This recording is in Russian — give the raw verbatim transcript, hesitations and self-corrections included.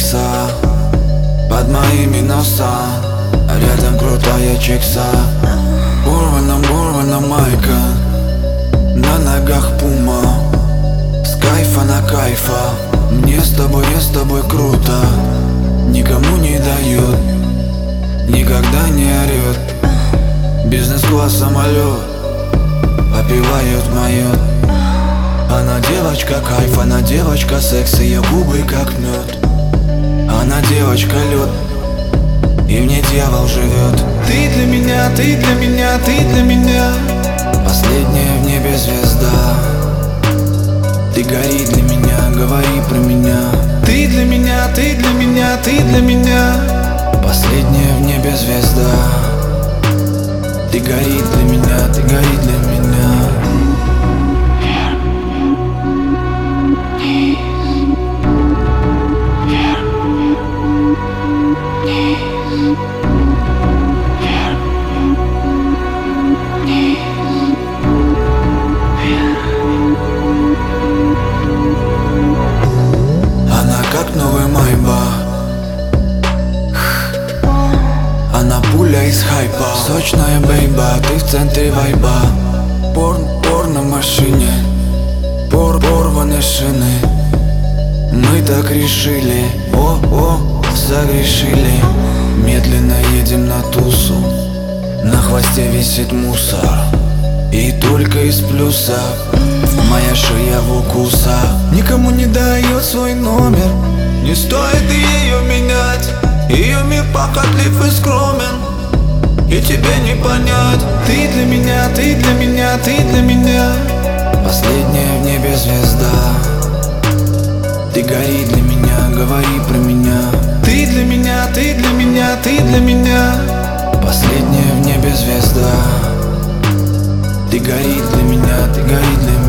чикса под моими носами, рядом крутая чикса. Порвана, порвана майка, на ногах пума, с кайфа на кайфа. Мне с тобой, я с тобой круто, никому не дают, никогда не орет. Бизнес-класс самолет, попивают моет. Она девочка кайф, она девочка секс, ее губы как мед. Она девочка лед, и в ней дьявол живет. Ты для меня, ты для меня, ты для меня Последняя в небе звезда. Ты гори для меня, говори про меня. Ты для меня, ты для меня, ты для меня Последняя в небе звезда. Ты гори для меня, ты гори для меня. Она как новый майба, она пуля из хайпа. Сочная бейба, ты в центре вайба. Порн, порн на машине, пор, порваны шины. Мы так решили, о, о, согрешили. Медленно едем на тусу, на хвосте висит мусор. И только из плюса моя шея в укусах. Никому не дает свой номер, не стоит ее менять. Ее мир похотлив и скромен, и тебе не понять. Ты для меня, ты для меня, ты для меня Последняя в небе звезда. Ты гори для меня, говори про меня. Ты для меня, ты для меня, ты для меня Последняя в небе звезда. Ты гори для меня, ты гори для меня.